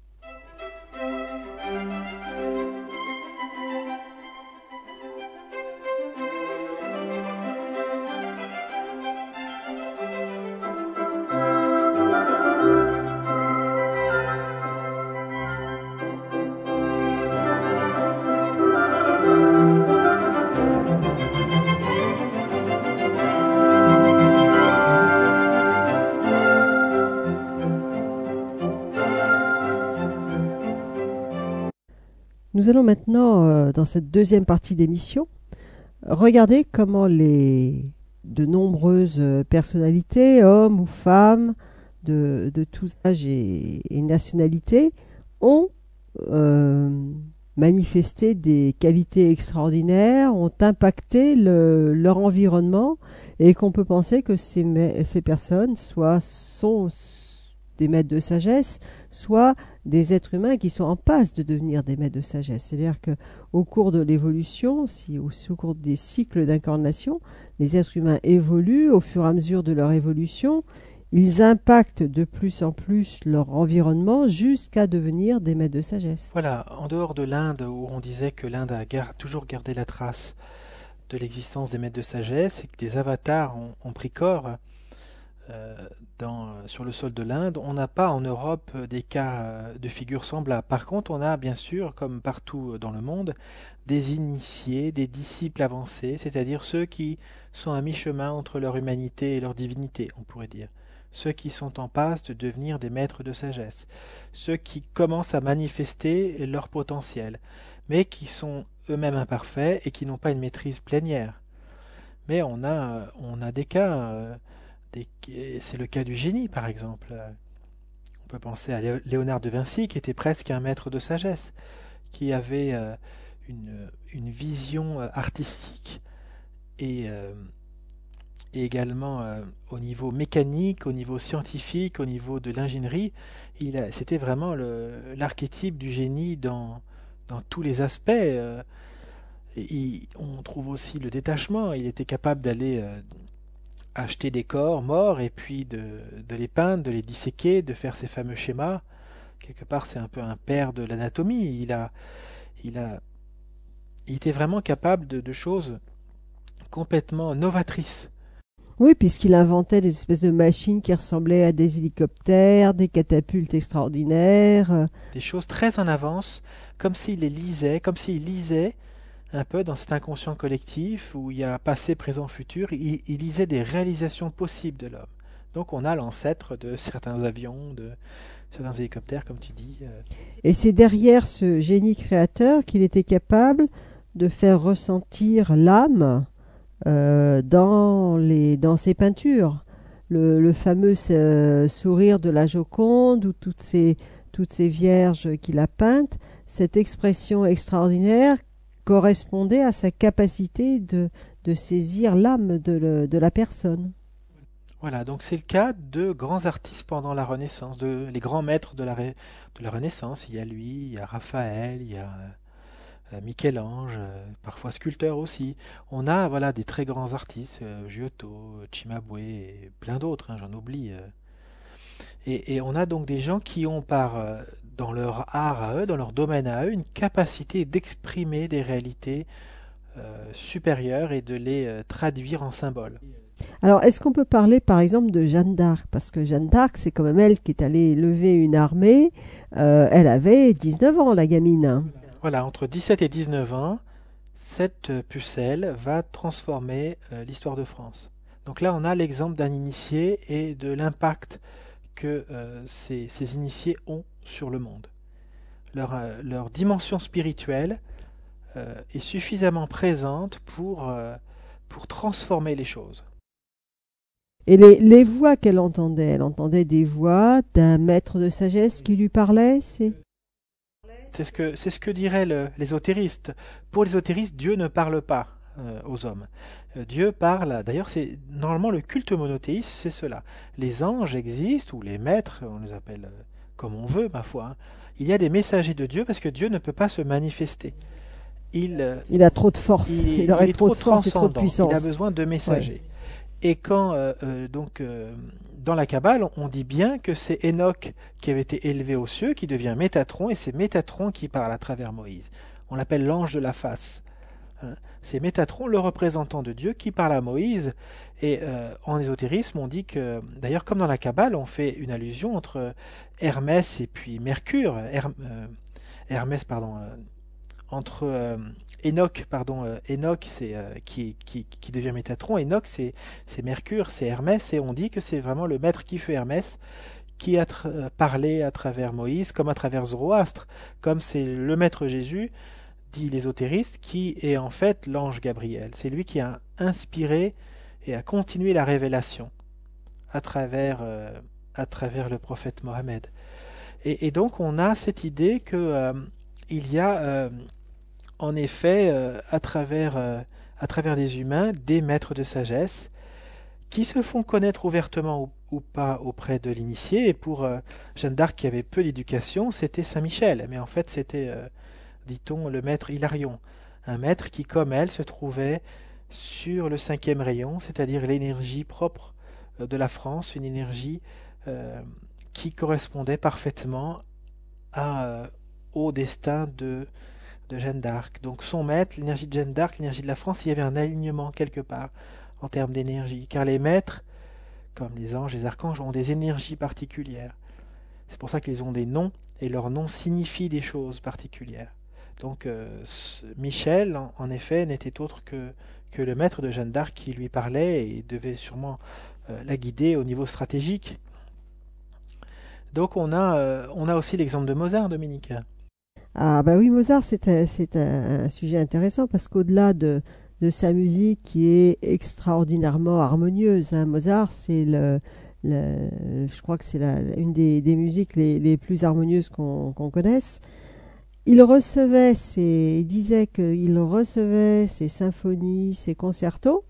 Nous allons maintenant, dans cette deuxième partie d'émission, regarder comment de nombreuses personnalités, hommes ou femmes, de tous âges et nationalités, ont euh, manifesté des qualités extraordinaires, ont impacté leur environnement, et qu'on peut penser que ces personnes sont des maîtres de sagesse, soit des êtres humains qui sont en passe de devenir des maîtres de sagesse. C'est-à-dire qu'au cours de l'évolution, au cours des cycles d'incarnation, les êtres humains évoluent au fur et à mesure de leur évolution. Ils impactent de plus en plus leur environnement jusqu'à devenir des maîtres de sagesse. Voilà, en dehors de l'Inde, où on disait que l'Inde a toujours gardé la trace de l'existence des maîtres de sagesse et que des avatars ont pris corps euh, sur le sol de l'Inde, on n'a pas en Europe des cas de figures semblables. Par contre, on a bien sûr, comme partout dans le monde, des initiés, des disciples avancés, c'est-à-dire ceux qui sont à mi-chemin entre leur humanité et leur divinité, on pourrait dire. Ceux qui sont en passe de devenir des maîtres de sagesse, ceux qui commencent à manifester leur potentiel, mais qui sont eux-mêmes imparfaits et qui n'ont pas une maîtrise plénière. Mais on a des cas, c'est le cas du génie par exemple. On peut penser à Léonard de Vinci qui était presque un maître de sagesse, qui avait une vision artistique et, euh, et également au niveau mécanique, au niveau scientifique, au niveau de l'ingénierie. C'était vraiment l'archétype du génie dans tous les aspects. On trouve aussi le détachement. Il était capable d'aller acheter des corps morts et puis de les peindre, de les disséquer, de faire ces fameux schémas. Quelque part, c'est un peu un père de l'anatomie. Il a, il était vraiment capable de choses complètement novatrices. Oui, puisqu'il inventait des espèces de machines qui ressemblaient à des hélicoptères, des catapultes extraordinaires. Des choses très en avance, comme s'il les lisait, comme s'il lisait un peu dans cet inconscient collectif où il y a passé, présent, futur. Il lisait des réalisations possibles de l'homme. Donc on a l'ancêtre de certains avions, de certains hélicoptères, comme tu dis. Et c'est derrière ce génie créateur qu'il était capable de faire ressentir l'âme dans ses peintures. Le fameux sourire de la Joconde ou toutes ces vierges qu'il a peintes, cette expression extraordinaire correspondait à sa capacité de saisir l'âme de la personne. Voilà, donc c'est le cas de grands artistes pendant la Renaissance, les grands maîtres de la Renaissance. Il y a lui, il y a Raphaël, il y a Michel-Ange, parfois sculpteur aussi. On a voilà des très grands artistes, Giotto, Cimabue et plein d'autres, hein, j'en oublie. Et on a donc des gens qui ont dans leur art à eux, dans leur domaine à eux, une capacité d'exprimer des réalités supérieures et de les traduire en symboles. Alors, est-ce qu'on peut parler, par exemple, de Jeanne d'Arc? Parce que Jeanne d'Arc, c'est quand même elle qui est allée lever une armée. Elle avait 19 ans, la gamine, hein. Voilà, entre 17 et 19 ans, cette pucelle va transformer l'histoire de France. Donc là, on a l'exemple d'un initié et de l'impact que ces initiés ont sur le monde. Leur dimension spirituelle est suffisamment présente pour transformer les choses. Et les voix qu'elle entendait, elle entendait des voix d'un maître de sagesse qui lui parlait. C'est ce que diraient l'ésotéristes. Pour l'ésotéristes, Dieu ne parle pas aux hommes. Dieu parle. D'ailleurs, c'est normalement le culte monothéiste, c'est cela. Les anges existent, ou les maîtres, on les appelle comme on veut, ma foi, hein. Il y a des messagers de Dieu parce que Dieu ne peut pas se manifester. Il a trop de force. Il aurait est trop de force et trop de transcendant. puissance. Il a besoin de messagers. Ouais. Et quand, dans la Kabbale, on dit bien que c'est Enoch qui avait été élevé aux cieux, qui devient Métatron, et c'est Métatron qui parle à travers Moïse. On l'appelle l'ange de la face. Hein. C'est Métatron, le représentant de Dieu, qui parle à Moïse. Et en ésotérisme, on dit que, d'ailleurs, comme dans la Kabbale, on fait une allusion entre Hermès et puis Mercure. Hermès, pardon. Entre Enoch, c'est qui devient Métatron. Enoch, c'est Mercure, c'est Hermès, et on dit que c'est vraiment le maître qui fait Hermès qui a parlé à travers Moïse, comme à travers Zoroastre, comme c'est le maître Jésus, dit l'ésotéristes, qui est en fait l'ange Gabriel. C'est lui qui a inspiré et a continué la révélation à travers le prophète Mohammed. Et donc on a cette idée que il y a en effet, à travers des humains, des maîtres de sagesse qui se font connaître ouvertement ou pas auprès de l'initié. Et pour Jeanne d'Arc qui avait peu d'éducation, c'était Saint Michel. Mais en fait, c'était, dit-on, le maître Hilarion. Un maître qui, comme elle, se trouvait sur le 5e rayon, c'est-à-dire l'énergie propre de la France, une énergie qui correspondait parfaitement au destin de Jeanne d'Arc. Donc son maître, l'énergie de Jeanne d'Arc, l'énergie de la France, il y avait un alignement quelque part en termes d'énergie. Car les maîtres, comme les anges, les archanges, ont des énergies particulières. C'est pour ça qu'ils ont des noms, et leurs noms signifient des choses particulières. Donc Michel, en effet, n'était autre que le maître de Jeanne d'Arc qui lui parlait et devait sûrement la guider au niveau stratégique. Donc on a aussi l'exemple de Mozart, Dominique. Ah bah oui, Mozart, c'est un sujet intéressant parce qu'au-delà de sa musique qui est extraordinairement harmonieuse, hein, Mozart, je crois que c'est une des musiques les plus harmonieuses qu'on connaisse. Il disait qu'il recevait ses symphonies, ses concertos.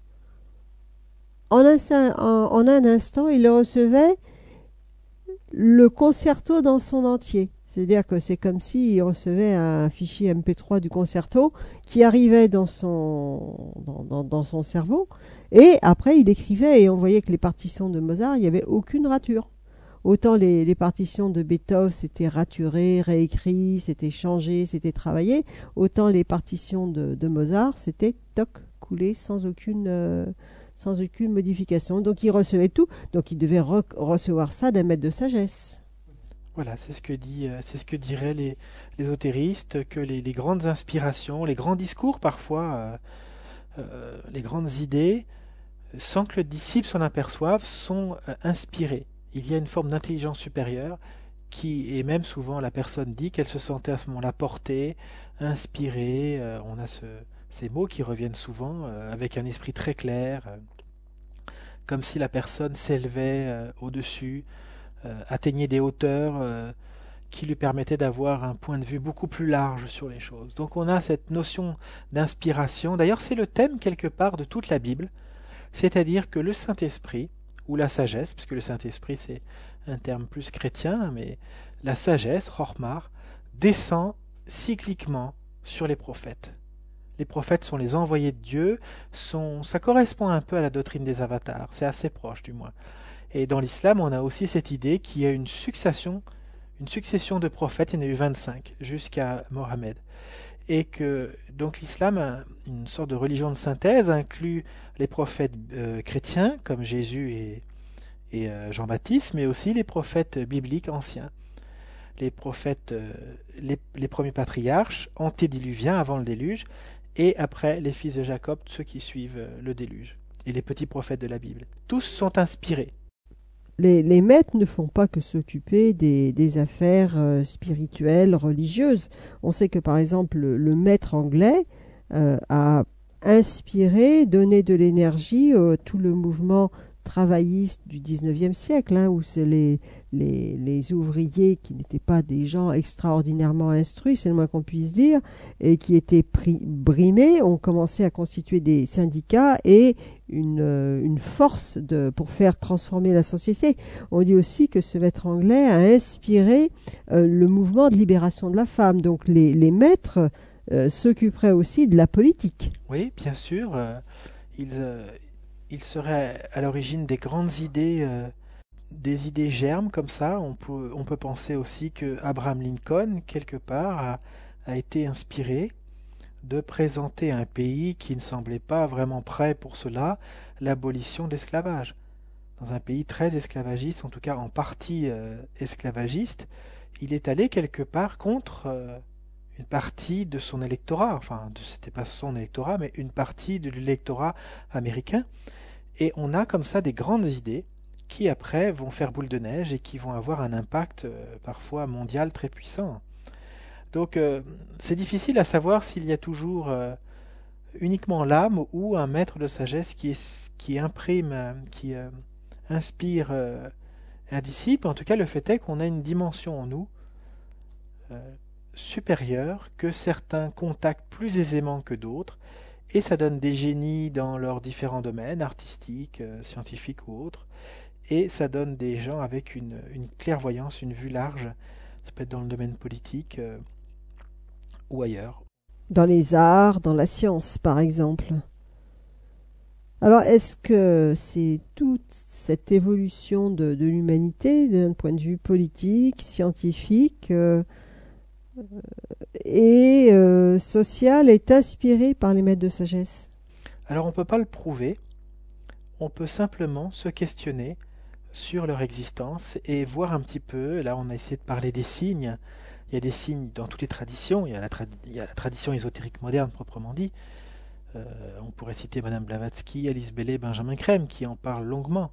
En un instant, il recevait le concerto dans son entier. C'est-à-dire que c'est comme s'il recevait un fichier MP3 du concerto qui arrivait dans son cerveau. Et après, il écrivait et on voyait que les partitions de Mozart, il n'y avait aucune rature. Autant les partitions de Beethoven, c'était raturé, réécrit, c'était changé, c'était travaillé. Autant les partitions de Mozart, c'était toc, coulé, sans aucune modification. Donc il recevait tout. Donc il devait recevoir ça d'un maître de sagesse. Voilà, c'est ce que diraient les ésotéristes, que les grandes inspirations, les grands discours parfois, les grandes idées, sans que le disciple s'en aperçoive, sont inspirés. Il y a une forme d'intelligence supérieure et même souvent la personne dit qu'elle se sentait à ce moment-là portée, inspirée. On a ces mots qui reviennent souvent avec un esprit très clair, comme si la personne s'élevait au-dessus, atteignait des hauteurs qui lui permettaient d'avoir un point de vue beaucoup plus large sur les choses. Donc on a cette notion d'inspiration. D'ailleurs, c'est le thème quelque part de toute la Bible, c'est-à-dire que le Saint-Esprit, ou la sagesse, puisque le Saint-Esprit c'est un terme plus chrétien, mais la sagesse, Chokhmah, descend cycliquement sur les prophètes. Les prophètes sont les envoyés de Dieu, ça correspond un peu à la doctrine des avatars, c'est assez proche du moins. Et dans l'islam, on a aussi cette idée qu'il y a une succession de prophètes, il y en a eu 25 jusqu'à Mohammed. Et que donc l'islam, une sorte de religion de synthèse, inclut les prophètes chrétiens comme Jésus et Jean-Baptiste, mais aussi les prophètes bibliques anciens. Les prophètes, les premiers patriarches antédiluviens avant le déluge, et après les fils de Jacob, ceux qui suivent le déluge, et les petits prophètes de la Bible. Tous sont inspirés. Les maîtres ne font pas que s'occuper des affaires spirituelles, religieuses. On sait que par exemple le maître anglais a inspiré, donné de l'énergie tout le mouvement travailliste du 19e siècle, où c'est les ouvriers qui n'étaient pas des gens extraordinairement instruits, c'est le moins qu'on puisse dire, et qui étaient brimés, ont commencé à constituer des syndicats et une force pour faire transformer la société. On dit aussi que ce maître anglais a inspiré le mouvement de libération de la femme. Donc les maîtres s'occuperaient aussi de la politique. Oui, bien sûr. Ils seraient à l'origine des grandes idées, des idées germes comme ça. On peut penser aussi que Abraham Lincoln, quelque part, a été inspiré de présenter à un pays qui ne semblait pas vraiment prêt pour cela, l'abolition de l'esclavage. Dans un pays très esclavagiste, en tout cas en partie esclavagiste, il est allé quelque part contre une partie de son électorat, enfin, c'était pas son électorat, mais une partie de l'électorat américain. Et on a comme ça des grandes idées qui après vont faire boule de neige et qui vont avoir un impact parfois mondial très puissant. Donc c'est difficile à savoir s'il y a toujours uniquement l'âme ou un maître de sagesse qui imprime, qui inspire un disciple. En tout cas, le fait est qu'on a une dimension en nous supérieure que certains contactent plus aisément que d'autres, et ça donne des génies dans leurs différents domaines, artistiques, scientifiques ou autres, et ça donne des gens avec une clairvoyance, une vue large. Ça peut être dans le domaine politique ou ailleurs. Dans les arts, dans la science, par exemple. Alors, est-ce que c'est toute cette évolution de l'humanité, d'un point de vue politique, scientifique et social, est inspirée par les maîtres de sagesse? Alors, on ne peut pas le prouver. On peut simplement se questionner sur leur existence et voir un petit peu. Là, on a essayé de parler des signes. Il y a des signes dans toutes les traditions. Il y a la tradition ésotérique moderne proprement dit. On pourrait citer Madame Blavatsky, Alice Bailey, Benjamin Crème qui en parlent longuement.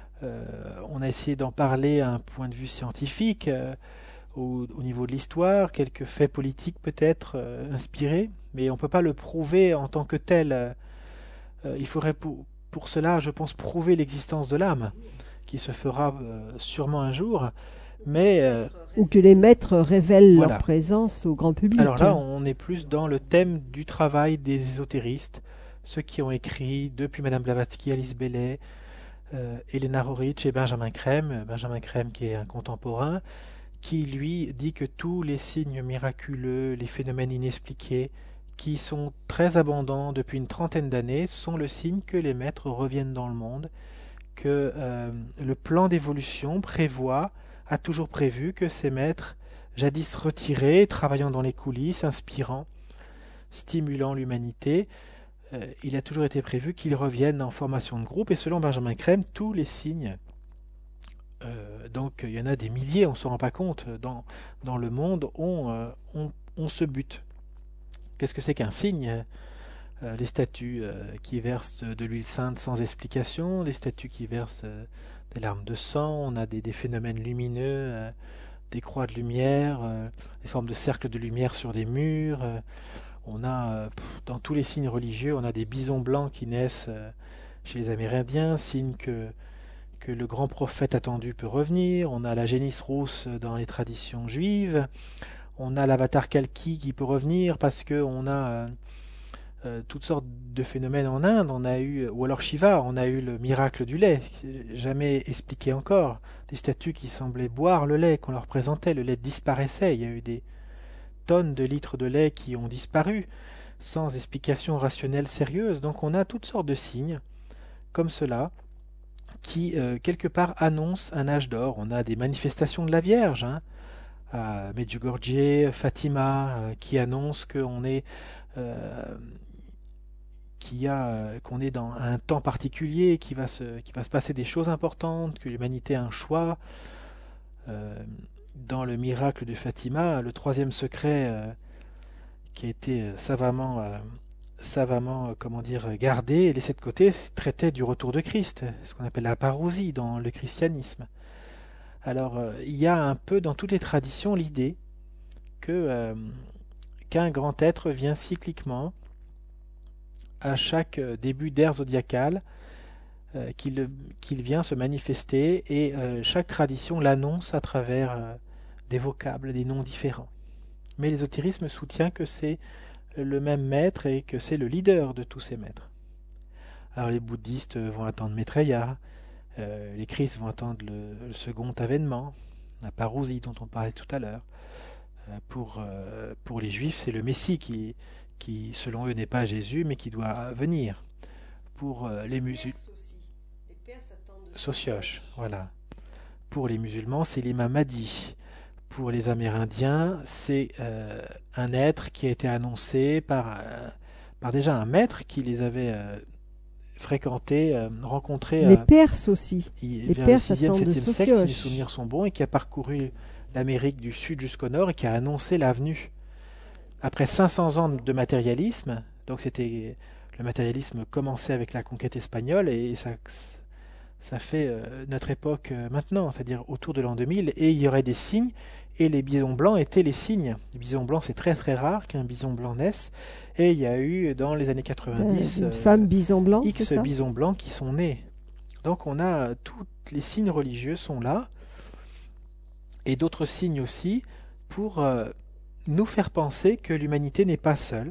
On a essayé d'en parler à un point de vue scientifique, au niveau de l'histoire, quelques faits politiques peut-être inspirés, mais on ne peut pas le prouver en tant que tel. Il faudrait pour cela, je pense, prouver l'existence de l'âme, qui se fera sûrement un jour. Mais ou que les maîtres révèlent voilà. leur présence au grand public. Alors là, on est plus dans le thème du travail des ésotéristes, ceux qui ont écrit depuis Madame Blavatsky, Alice Bailey, Elena Horwitz et Benjamin Crème qui est un contemporain, qui lui dit que tous les signes miraculeux, les phénomènes inexpliqués, qui sont très abondants depuis une trentaine d'années, sont le signe que les maîtres reviennent dans le monde, que le plan d'évolution a toujours prévu que ces maîtres, jadis retirés, travaillant dans les coulisses, inspirant, stimulant l'humanité, il a toujours été prévu qu'ils reviennent en formation de groupe, et selon Benjamin Crème, tous les signes, donc il y en a des milliers, on ne se rend pas compte, dans le monde, ont ce but. Qu'est-ce que c'est qu'un signe ? Les statues qui versent de l'huile sainte sans explication, les statues qui versent des larmes de sang, on a des phénomènes lumineux, des croix de lumière, des formes de cercles de lumière sur des murs. On a, dans tous les signes religieux, on a des bisons blancs qui naissent chez les Amérindiens, signe que le grand prophète attendu peut revenir. On a la génisse rousse dans les traditions juives. On a l'avatar Kalki qui peut revenir parce qu'on a toutes sortes de phénomènes en Inde. On a eu, ou alors Shiva, on a eu le miracle du lait, jamais expliqué encore. Des statues qui semblaient boire le lait qu'on leur présentait, le lait disparaissait. Il y a eu des tonnes de litres de lait qui ont disparu sans explication rationnelle sérieuse. Donc on a toutes sortes de signes comme cela qui, quelque part, annoncent un âge d'or. On a des manifestations de la Vierge, hein, à Medjugorje, Fatima, qui annoncent qu'on est, qu'on est dans un temps particulier, qu'il va se passer des choses importantes, que l'humanité a un choix. Dans le miracle de Fatima, le troisième secret qui a été savamment gardé et laissé de côté, traitait du retour de Christ, ce qu'on appelle la parousie dans le christianisme. Alors, il y a un peu dans toutes les traditions l'idée qu'un grand être vient cycliquement à chaque début d'ère zodiacale, qu'il vient se manifester, et chaque tradition l'annonce à travers des vocables, des noms différents. Mais l'ésotérisme soutient que c'est le même maître et que c'est le leader de tous ces maîtres. Alors les bouddhistes vont attendre Maitreya, les christes vont attendre le second avènement, la parousie dont on parlait tout à l'heure. Pour les juifs, c'est le Messie qui selon eux n'est pas Jésus mais qui doit venir. Pour les musulmans, Socioche, voilà. Pour les musulmans, c'est l'imam Mahdi. Pour les Amérindiens, c'est un être qui a été annoncé par déjà un maître qui les avait fréquentés, rencontrés Les Perses aussi. Les vers Perses le 6e, attendent de 7e siècle, si mes Socioche. souvenirs sont bons, et qui a parcouru l'Amérique du Sud jusqu'au Nord et qui a annoncé la venue. Après 500 ans de matérialisme, donc le matérialisme commençait avec la conquête espagnole, et ça fait notre époque maintenant, c'est-à-dire autour de l'an 2000, et il y aurait des signes, et les bisons blancs étaient les signes. Les bisons blancs, c'est très très rare qu'un bison blanc naisse, et il y a eu dans les années 90 Une femme bison blanc, c'est X ça? bisons blancs qui sont nés. Donc on a tous les signes religieux sont là, et d'autres signes aussi, pour nous faire penser que l'humanité n'est pas seule,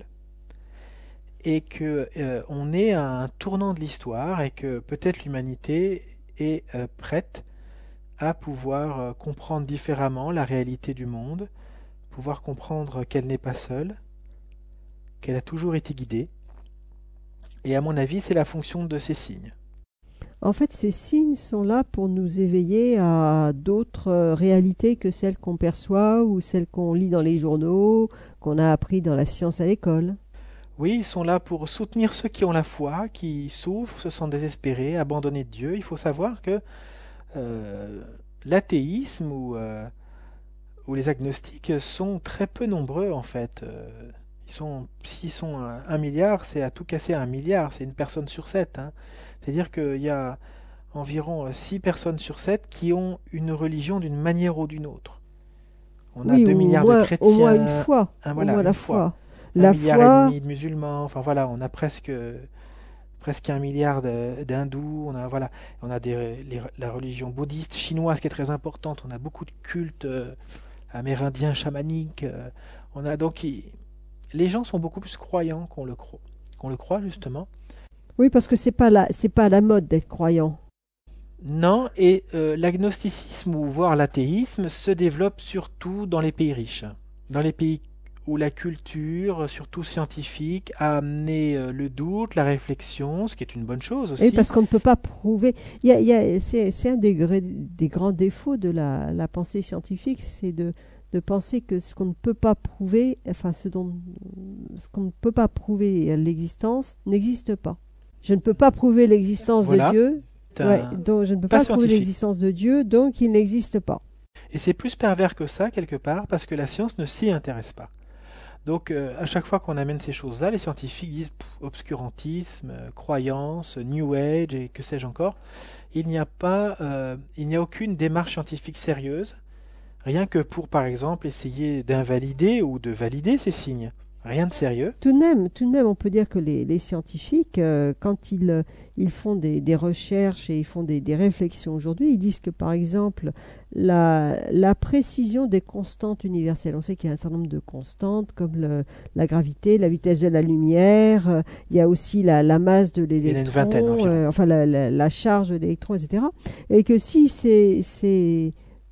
et que on est à un tournant de l'histoire, et que peut-être l'humanité est prête à pouvoir comprendre différemment la réalité du monde, pouvoir comprendre qu'elle n'est pas seule, qu'elle a toujours été guidée. Et à mon avis, c'est la fonction de ces signes. En fait, ces signes sont là pour nous éveiller à d'autres réalités que celles qu'on perçoit ou celles qu'on lit dans les journaux, qu'on a appris dans la science à l'école. Oui, ils sont là pour soutenir ceux qui ont la foi, qui souffrent, se sentent désespérés, abandonnés de Dieu. Il faut savoir que l'athéisme ou les agnostiques sont très peu nombreux en fait. S'ils sont 1 milliard, c'est à tout casser 1 milliard, c'est une personne sur 7. Hein. C'est-à-dire qu'il y a environ 6 personnes sur 7 qui ont une religion d'une manière ou d'une autre. On a Oui, 2 milliards de chrétiens, au moins une foi. voilà, Au moins une la fois. foi. 1 La milliard et foi, demi de musulmans, enfin voilà, on a presque 1 milliard d'hindous, on a la religion bouddhiste chinoise qui est très importante, on a beaucoup de cultes amérindiens chamaniques, on a donc les gens sont beaucoup plus croyants qu'on le croit justement. oui, parce que c'est pas la mode d'être croyant. Non, et l'agnosticisme ou voire l'athéisme se développe surtout dans les pays riches, dans les pays où la culture, surtout scientifique, a amené le doute, la réflexion, ce qui est une bonne chose Oui, aussi. parce qu'on ne peut pas prouver. C'est un des grands défauts de la pensée scientifique, c'est de penser que ce qu'on ne peut pas prouver, enfin ce qu'on ne peut pas prouver l'existence n'existe pas. Je ne peux pas prouver l'existence Voilà. de Dieu. Donc je ne peux pas prouver scientifique. l'existence de Dieu, donc il n'existe pas. Et c'est plus pervers que ça, quelque part, parce que la science ne s'y intéresse pas. Donc, à chaque fois qu'on amène ces choses-là, les scientifiques disent obscurantisme, croyance, New Age et que sais-je encore. Il n'y a aucune démarche scientifique sérieuse, rien que pour, par exemple, essayer d'invalider ou de valider ces signes. Rien de sérieux. Tout de même, on peut dire que les scientifiques, quand ils font des recherches et ils font des réflexions aujourd'hui, ils disent que, par exemple, la précision des constantes universelles, on sait qu'il y a un certain nombre de constantes, comme la gravité, la vitesse de la lumière, il y a aussi la masse de l'électron, Il y en a une vingtaine environ. enfin la charge de l'électron, etc. Et que si ces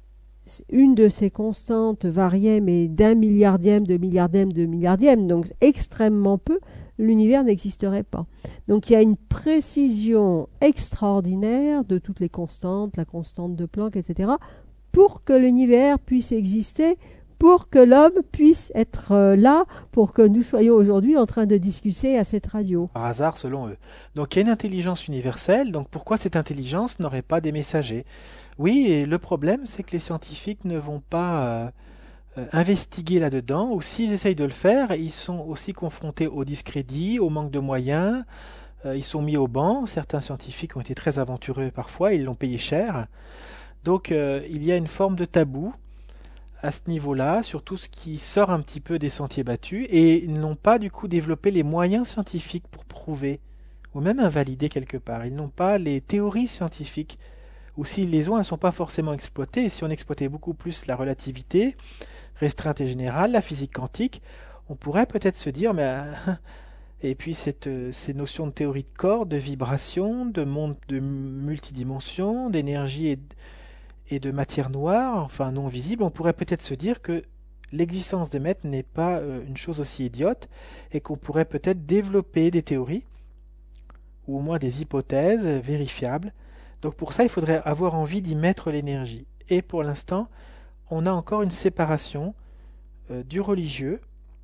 une de ces constantes variait, mais d'un milliardième, de milliardième, de milliardième, donc extrêmement peu, l'univers n'existerait pas. Donc il y a une précision extraordinaire de toutes les constantes, la constante de Planck, etc., pour que l'univers puisse exister, pour que l'homme puisse être là, pour que nous soyons aujourd'hui en train de discuter à cette radio. Par hasard selon eux. Donc il y a une intelligence universelle, donc pourquoi cette intelligence n'aurait pas des messagers? Oui, et le problème c'est que les scientifiques ne vont pas investiguer là-dedans, ou s'ils essayent de le faire, ils sont aussi confrontés au discrédit, au manque de moyens, ils sont mis au banc, certains scientifiques ont été très aventureux parfois, ils l'ont payé cher. Donc il y a une forme de tabou à ce niveau-là, sur tout ce qui sort un petit peu des sentiers battus, et ils n'ont pas du coup développé les moyens scientifiques pour prouver, ou même invalider quelque part. Ils n'ont pas les théories scientifiques, ou s'ils les ont, elles ne sont pas forcément exploitées. Et si on exploitait beaucoup plus la relativité restreinte et générale, la physique quantique, on pourrait peut-être se dire, mais et puis ces notions de théorie de corps, de vibration, de monde de multidimension, d'énergie et de matière noire, enfin non visible, on pourrait peut-être se dire que l'existence des maîtres n'est pas une chose aussi idiote et qu'on pourrait peut-être développer des théories ou au moins des hypothèses vérifiables. Donc pour ça, il faudrait avoir envie d'y mettre l'énergie. Et pour l'instant, on a encore une séparation du religieux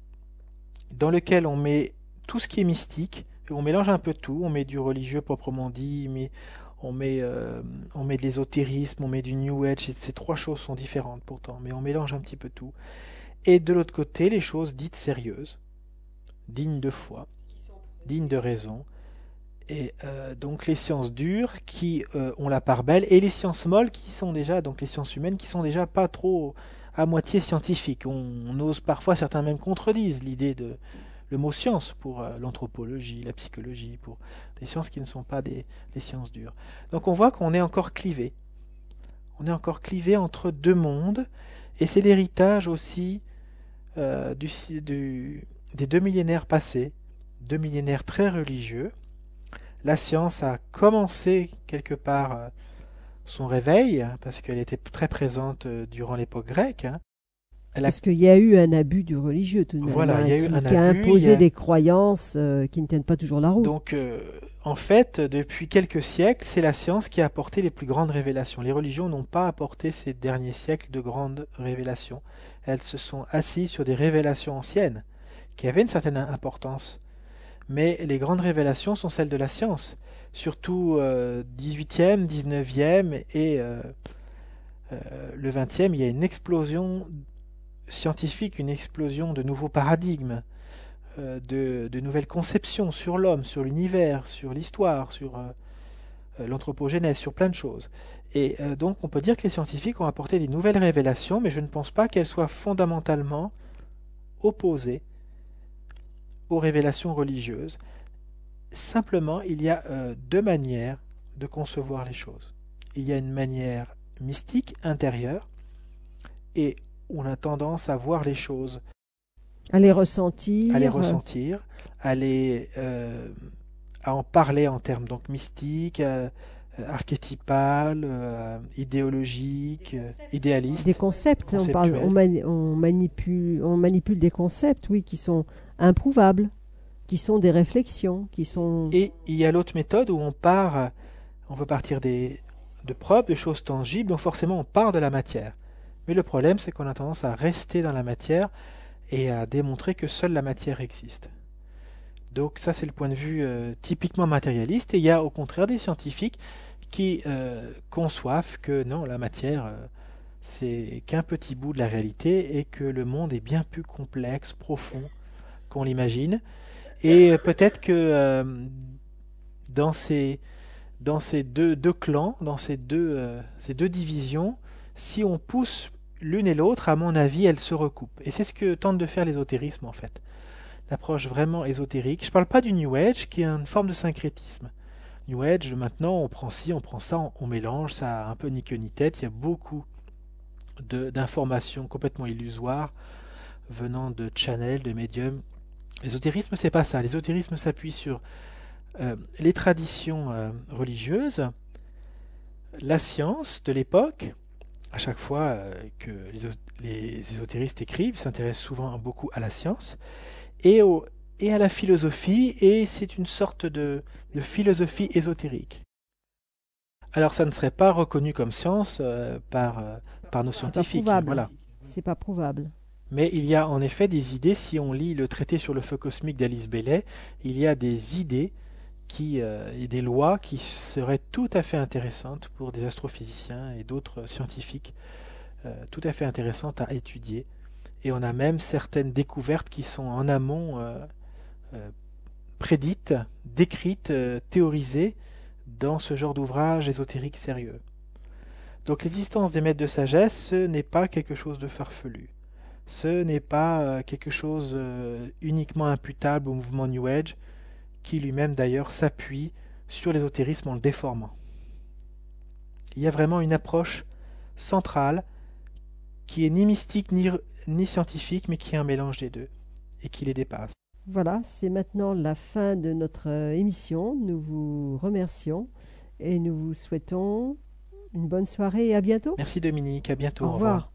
dans lequel on met tout ce qui est mystique, et on mélange un peu tout, on met du religieux proprement dit, mais on met de l'ésotérisme, on met du New Age, ces trois choses sont différentes pourtant, mais on mélange un petit peu tout. Et de l'autre côté, les choses dites sérieuses, dignes de foi, dignes de raison, et donc les sciences dures qui ont la part belle, et les sciences molles qui sont déjà, donc les sciences humaines qui sont déjà pas trop à moitié scientifiques. On ose parfois, certains même contredisent l'idée de le mot science pour l'anthropologie, la psychologie, pour des sciences qui ne sont pas des sciences dures. Donc on voit qu'on est encore clivé. On est encore clivé entre deux mondes, et c'est l'héritage aussi des deux millénaires passés, deux millénaires très religieux. La science a commencé quelque part son réveil, parce qu'elle était très présente durant l'époque grecque. Parce qu'il y a eu un abus du religieux tout de même, Voilà, il y a eu un qui a abus, imposé des croyances qui ne tiennent pas toujours la route. Donc, en fait, depuis quelques siècles, c'est la science qui a apporté les plus grandes révélations. Les religions n'ont pas apporté ces derniers siècles de grandes révélations. Elles se sont assises sur des révélations anciennes, qui avaient une certaine importance. Mais les grandes révélations sont celles de la science, surtout 18e, 19e et le 20e, il y a une explosion scientifique, une explosion de nouveaux paradigmes, de nouvelles conceptions sur l'homme, sur l'univers, sur l'histoire, sur l'anthropogénèse, sur plein de choses. Et donc on peut dire que les scientifiques ont apporté des nouvelles révélations, mais je ne pense pas qu'elles soient fondamentalement opposées aux révélations religieuses. Simplement, il y a deux manières de concevoir les choses. Il y a une manière mystique, intérieure, et on a tendance à voir les choses, à les ressentir, à en parler en termes donc mystiques, archétypal, idéologique, idéaliste. Des concepts, on manipule des concepts, oui, qui sont improuvables, qui sont des réflexions, qui sont... Et il y a l'autre méthode où on veut partir de preuves, de choses tangibles, donc forcément on part de la matière. Mais le problème, c'est qu'on a tendance à rester dans la matière et à démontrer que seule la matière existe. Donc ça, c'est le point de vue typiquement matérialiste. Et il y a au contraire des scientifiques qui conçoivent que non, la matière, c'est qu'un petit bout de la réalité et que le monde est bien plus complexe, profond qu'on l'imagine. Et peut-être que dans ces deux clans, dans ces deux divisions, si on pousse l'une et l'autre, à mon avis, elles se recoupent. Et c'est ce que tente de faire l'ésotérisme, en fait. L'approche vraiment ésotérique. Je ne parle pas du New Age, qui est une forme de syncrétisme. New Age, maintenant, on prend ci, on prend ça, on mélange, ça a un peu ni queue ni tête. Il y a beaucoup d'informations complètement illusoires venant de channels, de médiums. L'ésotérisme, c'est pas ça. L'ésotérisme s'appuie sur les traditions religieuses, la science de l'époque, à chaque fois que les ésotéristes écrivent, s'intéressent souvent beaucoup à la science et, et à la philosophie, et c'est une sorte de philosophie ésotérique. Alors ça ne serait pas reconnu comme science par nos C'est pas scientifiques, prouvable. voilà. C'est pas prouvable. Mais il y a en effet des idées, si on lit le traité sur le feu cosmique d'Alice Bailey, il y a des idées et des lois qui seraient tout à fait intéressantes pour des astrophysiciens et d'autres scientifiques, tout à fait intéressantes à étudier. Et on a même certaines découvertes qui sont en amont euh, prédites, décrites, théorisées dans ce genre d'ouvrage ésotérique sérieux. Donc l'existence des maîtres de sagesse, ce n'est pas quelque chose de farfelu. Ce n'est pas quelque chose uniquement imputable au mouvement New Age, qui lui-même d'ailleurs s'appuie sur l'ésotérisme en le déformant. Il y a vraiment une approche centrale qui est ni mystique ni scientifique, mais qui est un mélange des deux et qui les dépasse. Voilà, c'est maintenant la fin de notre émission. Nous vous remercions et nous vous souhaitons une bonne soirée et à bientôt. Merci Dominique, à bientôt, Au revoir.